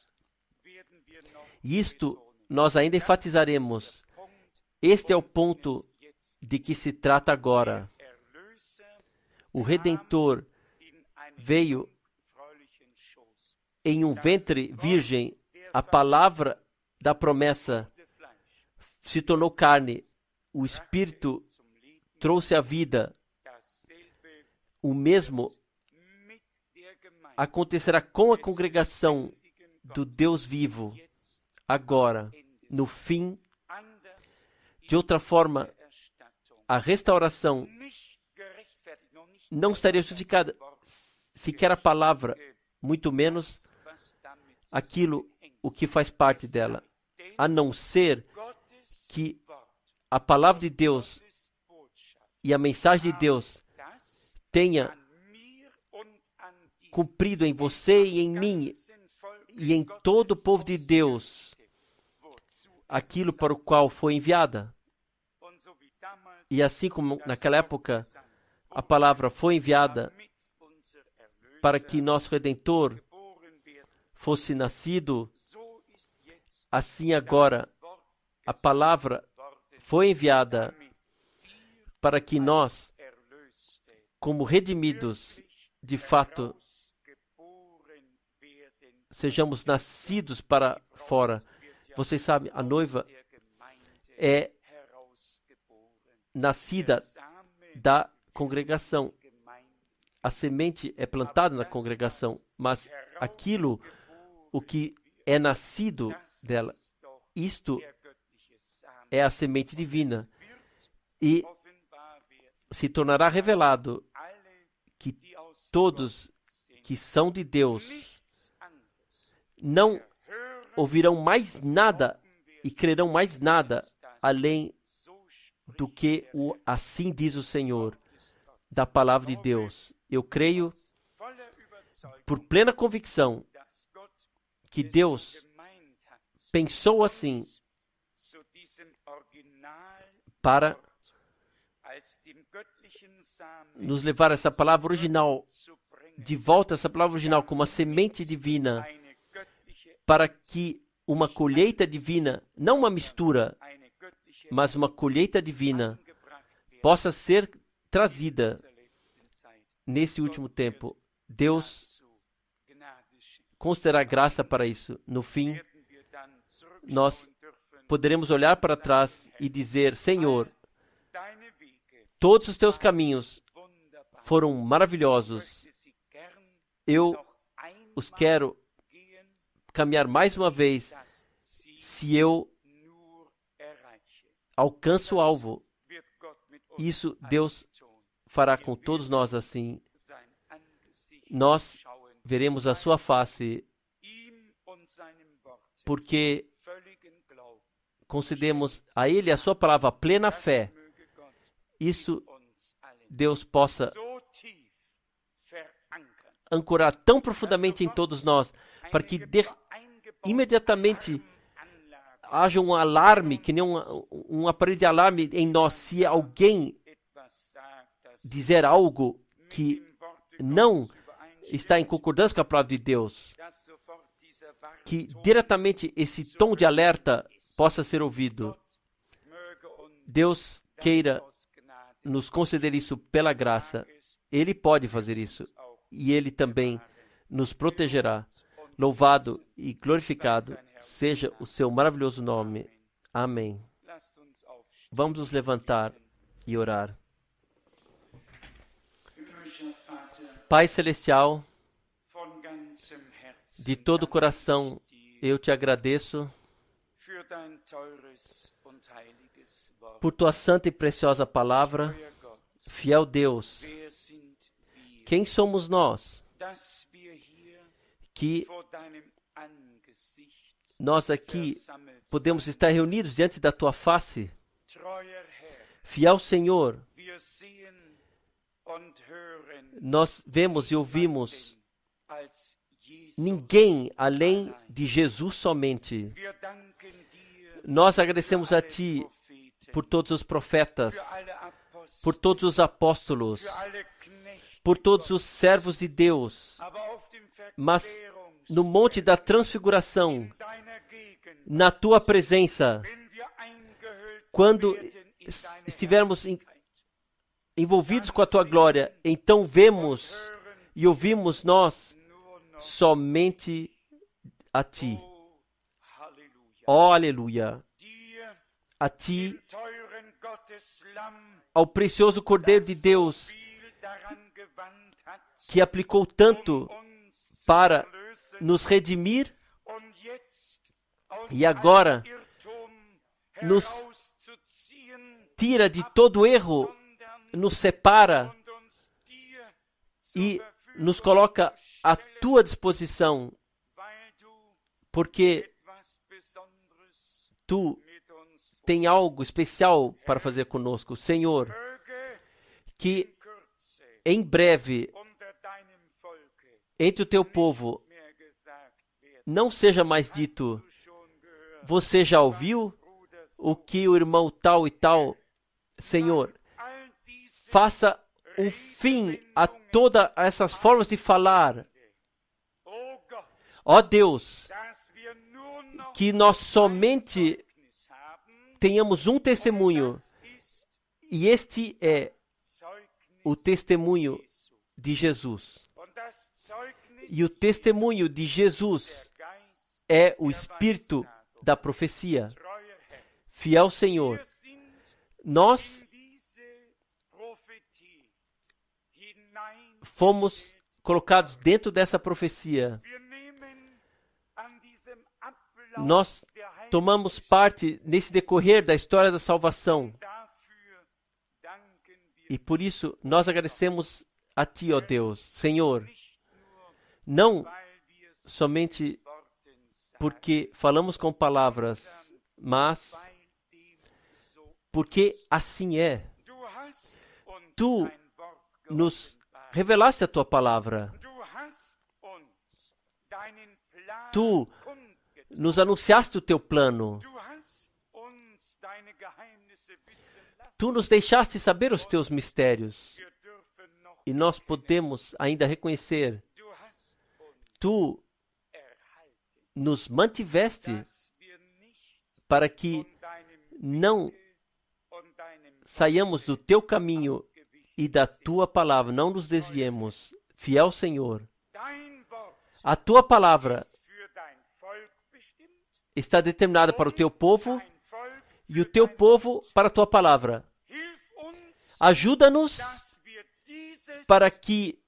Isto nós ainda enfatizaremos. Este é o ponto de que se trata agora. O Redentor veio em um ventre virgem. A palavra da promessa se tornou carne. O Espírito trouxe a vida. O mesmo acontecerá com a congregação do Deus vivo, agora, no fim. De outra forma, a restauração não estaria justificada, sequer a palavra, muito menos aquilo o que faz parte dela, a não ser que a palavra de Deus e a mensagem de Deus tenha cumprido em você e em mim e em todo o povo de Deus aquilo para o qual foi enviada. E assim como naquela época a palavra foi enviada para que nosso Redentor fosse nascido, assim agora a palavra foi enviada para que nós, como redimidos, de fato, sejamos nascidos para fora. Vocês sabem, a noiva é nascida da congregação. A semente é plantada na congregação, mas aquilo, o que é nascido dela, isto é a semente divina. E se tornará revelado que todos que são de Deus não ouvirão mais nada e crerão mais nada além do que o assim diz o Senhor, da palavra de Deus. Eu creio, por plena convicção, que Deus pensou assim para nos levar essa palavra original de volta, essa palavra original como uma semente divina, para que uma colheita divina, não uma mistura, mas uma colheita divina, possa ser trazida nesse último tempo. Deus concederá graça para isso. No fim, nós poderemos olhar para trás e dizer: Senhor, todos os teus caminhos foram maravilhosos. Eu os quero caminhar mais uma vez, se eu alcanço o alvo. Isso Deus fará com todos nós assim. Nós veremos a sua face, porque concedemos a Ele a sua palavra, plena fé. Isso Deus possa ancorar tão profundamente em todos nós, para que de, imediatamente haja um alarme, que nem um, um aparelho de alarme em nós, se alguém dizer algo que não está em concordância com a palavra de Deus, que diretamente esse tom de alerta possa ser ouvido. Deus queira nos conceder isso pela graça. Ele pode fazer isso. E Ele também nos protegerá. Louvado e glorificado seja o seu maravilhoso nome. Amém. Vamos nos levantar e orar. Pai Celestial, de todo o coração eu te agradeço por tua santa e preciosa palavra. Fiel Deus, quem somos nós que nós aqui podemos estar reunidos diante da tua face? Fiel Senhor, nós vemos e ouvimos ninguém além de Jesus somente. Nós agradecemos a Ti por todos os profetas, por todos os apóstolos, por todos os servos de Deus, mas no Monte da Transfiguração, na Tua presença, quando estivermos em, envolvidos com a Tua glória, então vemos e ouvimos nós somente a Ti. Ó, aleluia! A Ti, ao precioso Cordeiro de Deus, que aplicou tanto para nos redimir e agora nos tira de todo erro, nos separa e nos coloca à Tua disposição, porque Tu tem algo especial para fazer conosco. Senhor, que em breve, entre o Teu povo, não seja mais dito: você já ouviu o que o irmão tal e tal? Senhor, faça um fim a todas essas formas de falar. Ó Deus, que nós somente tenhamos um testemunho, e este é o testemunho de Jesus. E o testemunho de Jesus é o espírito da profecia. Fiel Senhor, nós fomos colocados dentro dessa profecia. Nós tomamos parte nesse decorrer da história da salvação. E por isso nós agradecemos a Ti, ó Deus. Senhor, não somente porque falamos com palavras, mas porque assim é. Tu nos revelaste a Tua palavra. Tu nos anunciaste o Teu plano. Tu nos deixaste saber os teus mistérios e nós podemos ainda reconhecer, tu nos mantiveste para que não saiamos do teu caminho e da tua palavra, não nos desviemos. Fiel Senhor, a tua palavra está determinada para o teu povo e o teu povo para a tua palavra. Ajuda-nos para que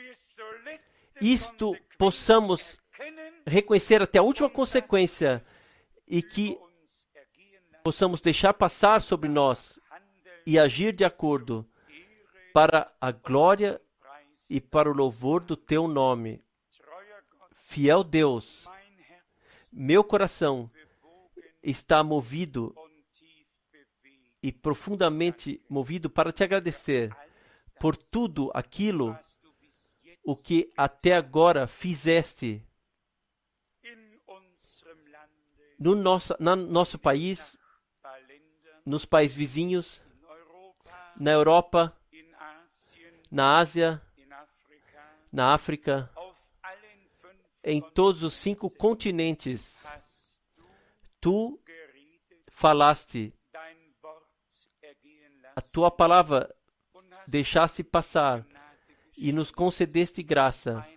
isto possamos reconhecer até a última consequência e que possamos deixar passar sobre nós e agir de acordo para a glória e para o louvor do teu nome. Fiel Deus, meu coração está movido e profundamente movido para te agradecer por tudo aquilo o que até agora fizeste no nosso, no nosso país, nos países vizinhos, na Europa, na Ásia, na África, em todos os cinco continentes. Tu falaste, a tua palavra deixaste passar e nos concedeste graça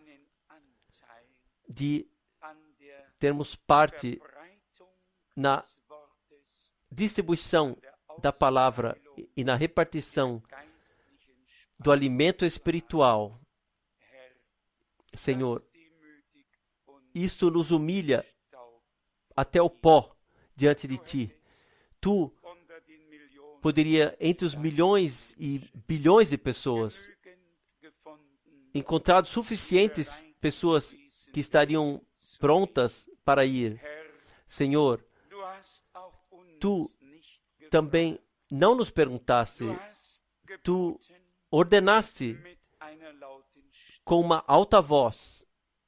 de termos parte na distribuição da palavra e na repartição do alimento espiritual. Senhor, isto nos humilha até o pó diante de ti. Tu poderia, entre os milhões e bilhões de pessoas, encontrar suficientes pessoas que estariam prontas para ir. Senhor, tu também não nos perguntaste, tu ordenaste com uma alta voz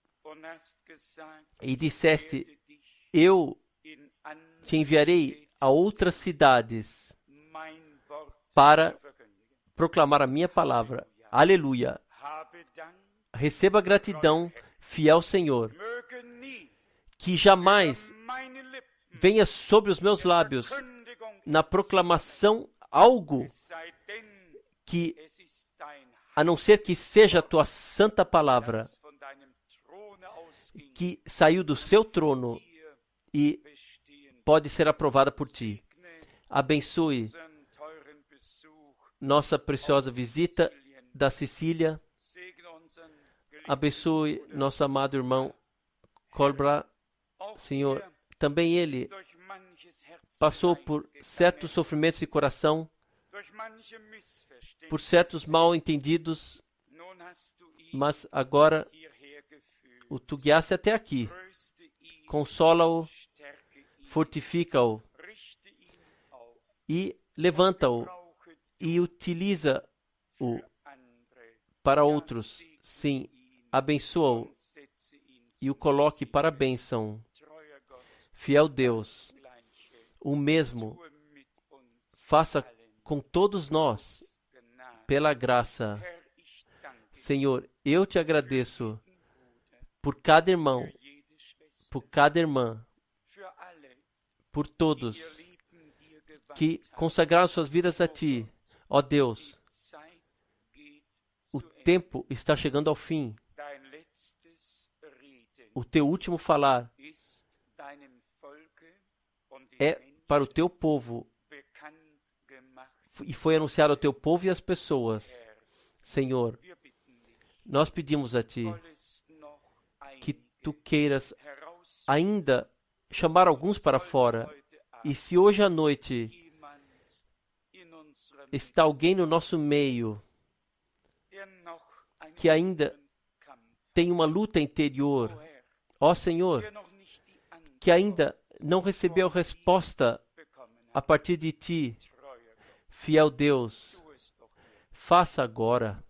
e disseste, eu te enviarei a outras cidades para proclamar a minha palavra. Aleluia. Receba gratidão, fiel Senhor, que jamais venha sobre os meus lábios na proclamação algo que, a não ser que seja a tua santa palavra, que saiu do seu trono e pode ser aprovada por ti. Abençoe nossa preciosa visita da Sicília. Abençoe nosso amado irmão Colbra. Senhor, também ele passou por certos sofrimentos de coração, por certos mal-entendidos, mas agora o tu guiaste até aqui. Consola-o, fortifica-o e levanta-o e utiliza-o para outros. Sim, abençoa-o e o coloque para a bênção. Fiel Deus, o mesmo faça com todos nós, pela graça. Senhor, eu te agradeço por cada irmão, por cada irmã, por todos que consagraram suas vidas a Ti. Ó Deus, o tempo está chegando ao fim. O Teu último falar é para o Teu povo e foi anunciado ao Teu povo e às pessoas. Senhor, nós pedimos a Ti que Tu queiras ainda chamar alguns para fora. E se hoje à noite está alguém no nosso meio que ainda tem uma luta interior, ó Senhor, que ainda não recebeu resposta a partir de Ti, fiel Deus, faça agora.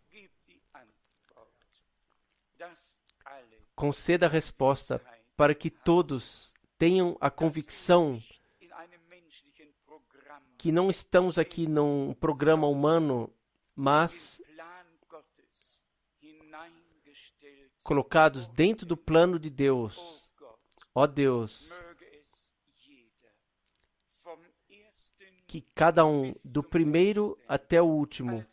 Conceda a resposta para que todos tenham a convicção que não estamos aqui num programa humano, mas colocados dentro do plano de Deus. Ó Deus, que cada um, do primeiro até o último,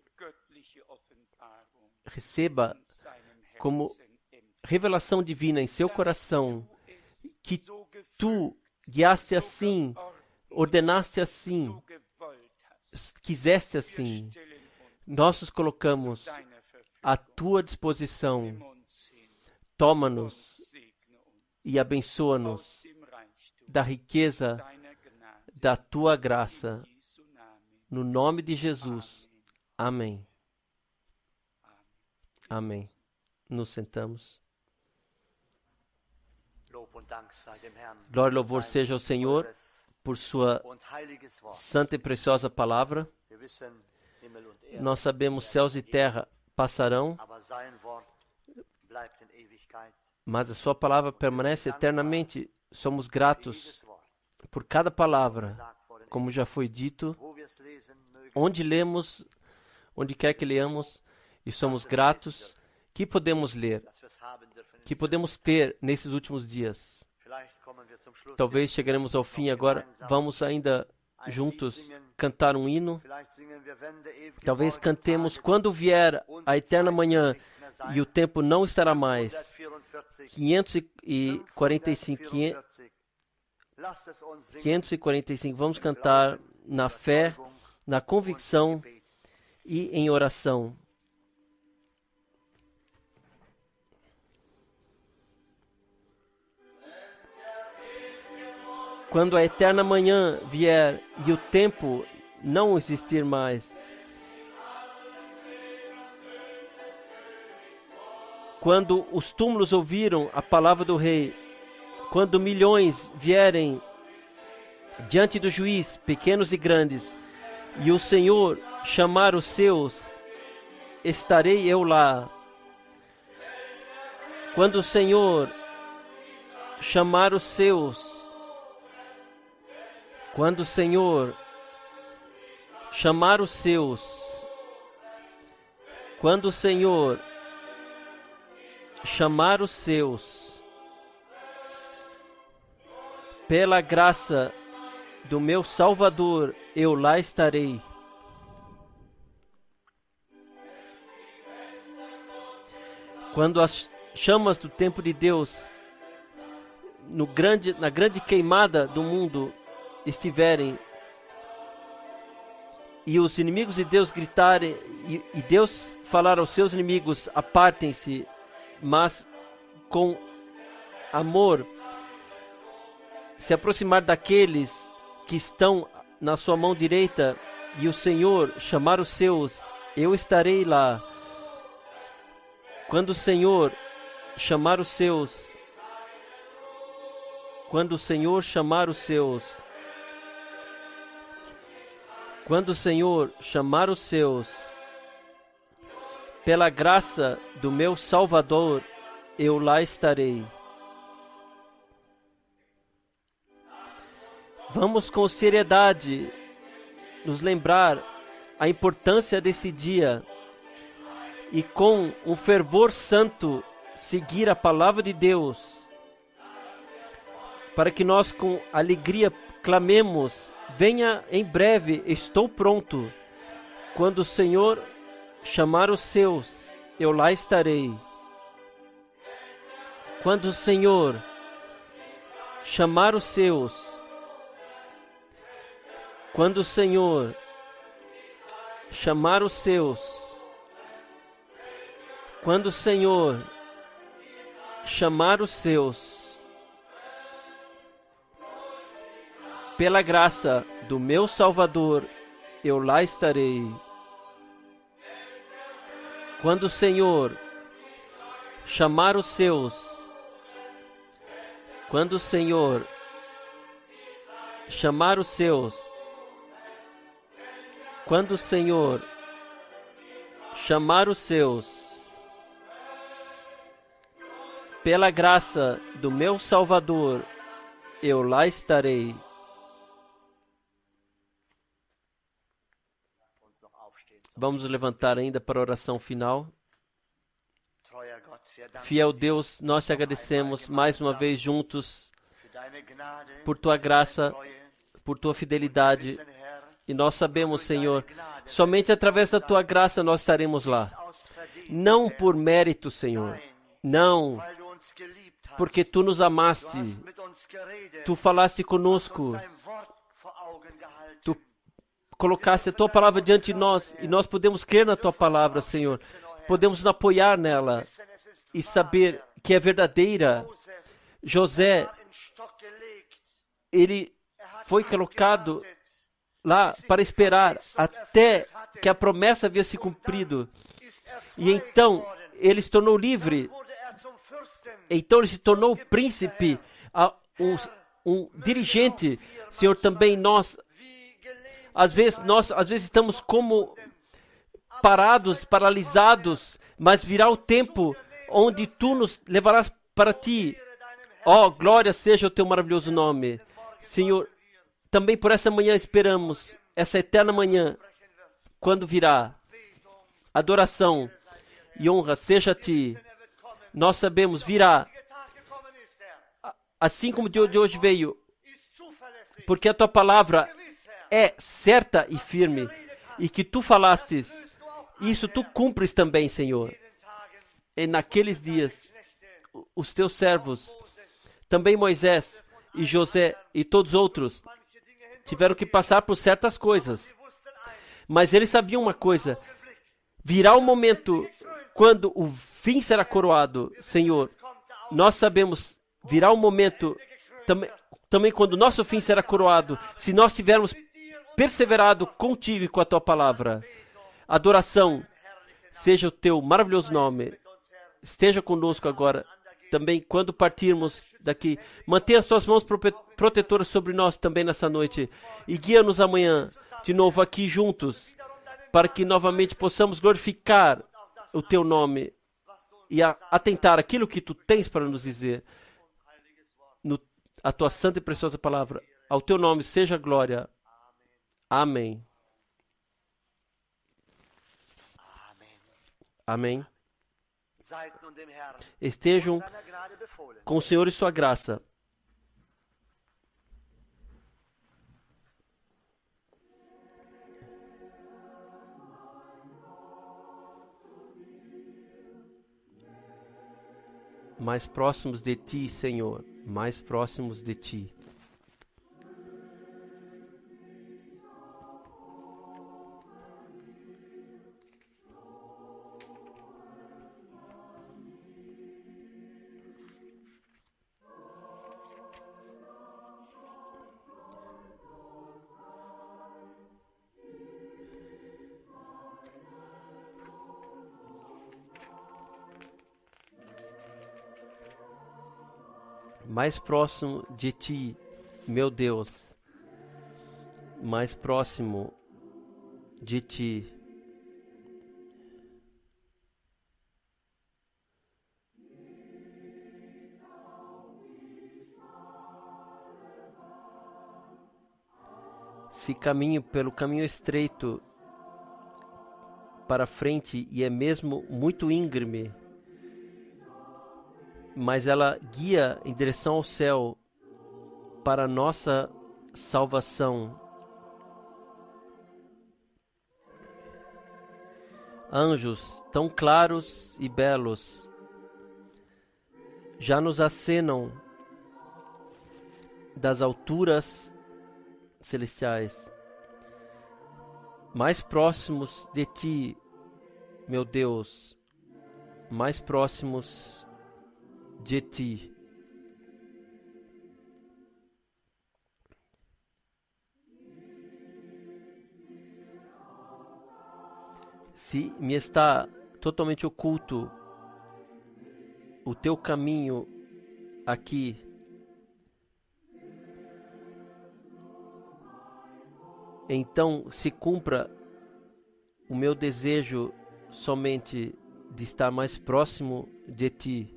receba como revelação divina em seu coração, que tu guiaste assim, ordenaste assim, quiseste assim. Nós nos colocamos à tua disposição. Toma-nos e abençoa-nos da riqueza da tua graça. No nome de Jesus. Amém. Amém. Nos sentamos. Glória e louvor seja ao Senhor por sua santa e preciosa palavra. Nós sabemos céus e terra passarão, mas a sua palavra permanece eternamente. Somos gratos por cada palavra, como já foi dito, onde lemos, onde quer que leamos, e somos gratos que podemos ler, que podemos ter nesses últimos dias. Talvez chegaremos ao fim agora. Vamos ainda juntos cantar um hino. Talvez cantemos quando vier a eterna manhã e o tempo não estará mais. quinhentos e quarenta e cinco. quinhentos e quarenta e cinco. Vamos cantar na fé, na convicção e em oração. Quando a eterna manhã vier e o tempo não existir mais, quando os túmulos ouviram a palavra do rei, quando milhões vierem diante do juiz, pequenos e grandes, e o Senhor chamar os seus, estarei eu lá. Quando o Senhor chamar os seus, Quando o Senhor chamar os seus, quando o Senhor chamar os seus, pela graça do meu Salvador, eu lá estarei. Quando as chamas do tempo de Deus, no grande, na grande queimada do mundo, estiverem e os inimigos de Deus gritarem e, e Deus falar aos seus inimigos, apartem-se, mas com amor se aproximar daqueles que estão na sua mão direita e o Senhor chamar os seus, eu estarei lá. Quando o Senhor chamar os seus, quando o Senhor chamar os seus, Quando o Senhor chamar os seus, pela graça do meu Salvador, eu lá estarei. Vamos com seriedade nos lembrar a importância desse dia e com um fervor santo seguir a palavra de Deus, para que nós com alegria clamemos: venha em breve, estou pronto. Quando o Senhor chamar os seus, eu lá estarei. Quando o Senhor chamar os seus, quando o Senhor chamar os seus, quando o Senhor chamar os seus, pela graça do meu Salvador, eu lá estarei. Quando o Senhor chamar os seus, quando o Senhor chamar os seus, quando o Senhor chamar os seus, pela graça do meu Salvador, eu lá estarei. Vamos nos levantar ainda para a oração final. Fiel Deus, nós te agradecemos mais uma vez juntos por tua graça, por tua fidelidade. E nós sabemos, Senhor, somente através da tua graça nós estaremos lá. Não por mérito, Senhor. Não, porque tu nos amaste. Tu falaste conosco. Tu colocaste a tua palavra diante de nós e nós podemos crer na tua palavra, Senhor. Podemos nos apoiar nela e saber que é verdadeira. José, ele foi colocado lá para esperar até que a promessa havia se cumprido. E então ele se tornou livre. Então ele se tornou príncipe, um, um dirigente. Senhor, também nós, às vezes, nós às vezes estamos como parados, paralisados, mas virá o tempo onde tu nos levarás para ti. Ó, oh, glória seja o teu maravilhoso nome. Senhor, também por essa manhã esperamos, essa eterna manhã, quando virá adoração e honra seja a ti. Nós sabemos, virá, assim como de hoje veio, porque a tua palavra é certa e firme, e que tu falastes, isso tu cumpres também, Senhor. E naqueles dias, os teus servos, também Moisés e José e todos outros, tiveram que passar por certas coisas. Mas eles sabiam uma coisa: virá o momento quando o fim será coroado, Senhor. Nós sabemos, virá o momento também, também quando o nosso fim será coroado, se nós tivermos perseverado contigo e com a tua palavra. Adoração seja o teu maravilhoso nome. Esteja conosco agora. Também quando partirmos daqui, mantenha as tuas mãos protetoras sobre nós também nessa noite. E guia-nos amanhã, de novo aqui juntos, para que novamente possamos glorificar o teu nome e a, atentar aquilo que tu tens para nos dizer. No, a tua santa e preciosa palavra. Ao teu nome seja a glória. Amém. Amém. Estejam com o Senhor e sua graça. Mais próximos de ti, Senhor, mais próximos de ti. Mais próximo de ti, meu Deus, mais próximo de ti. Se caminho pelo caminho estreito para frente e é mesmo muito íngreme, mas ela guia em direção ao céu para a nossa salvação. Anjos tão claros e belos já nos acenam das alturas celestiais, mais próximos de ti, meu Deus, mais próximos de ti. Se me está totalmente oculto o teu caminho aqui, então se cumpra o meu desejo somente de estar mais próximo de ti.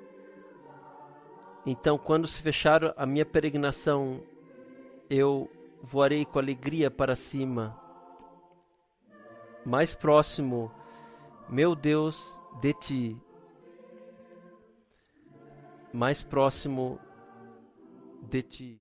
Então, quando se fechar a minha peregrinação, eu voarei com alegria para cima, mais próximo, meu Deus, de ti, mais próximo de ti.